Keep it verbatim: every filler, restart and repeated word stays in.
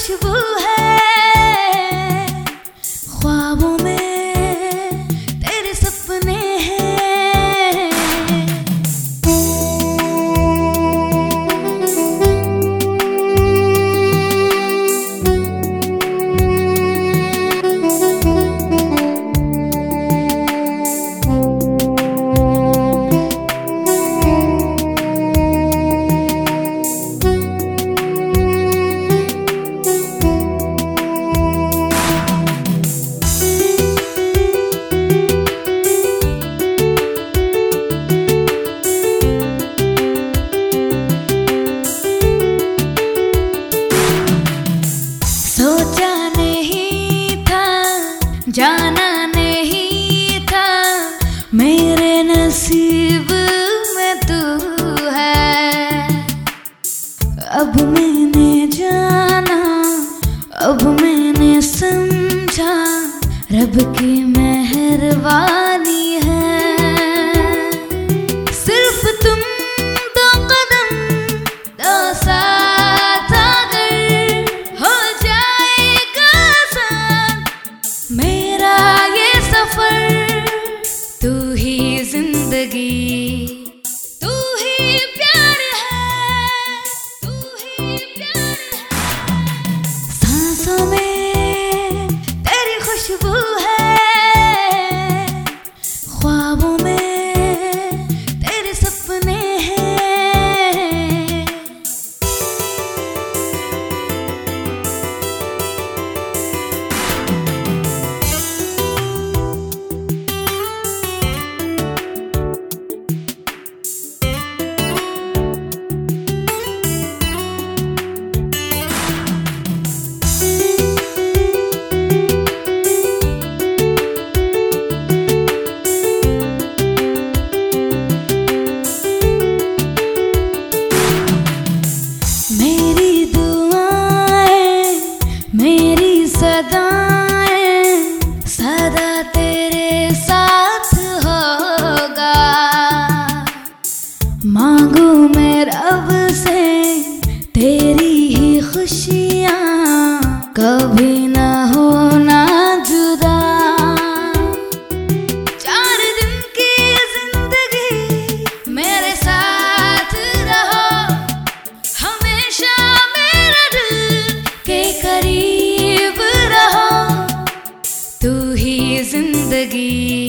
खुशबू है ख्वाबों में तेरे सपने हैं। सोचा नहीं था, जाना नहीं था, मेरे नसीब में तू है। अब मैंने जाना, अब मैंने समझा, रब की मेहरबानी है। सिर्फ तुम दो कदम दो साथ अगर हो जाएगा आसान मेरा ये सफर। तू ही जिंदगी, तू ही प्यार है, तू ही प्यार है। सांसों में तेरी खुशबू है ख्वाबों में तेरे सपने हैं। मेरी दुआएं, मेरी सदाएं सदा तेरे साथ होगा। मांगू मैं रब से तेरी ही खुशियाँ, कभी ना होना जुदा। चार दिन की जिंदगी मेरे साथ रहो, हमेशा मेरे दिल के करीब रहो। तू ही जिंदगी,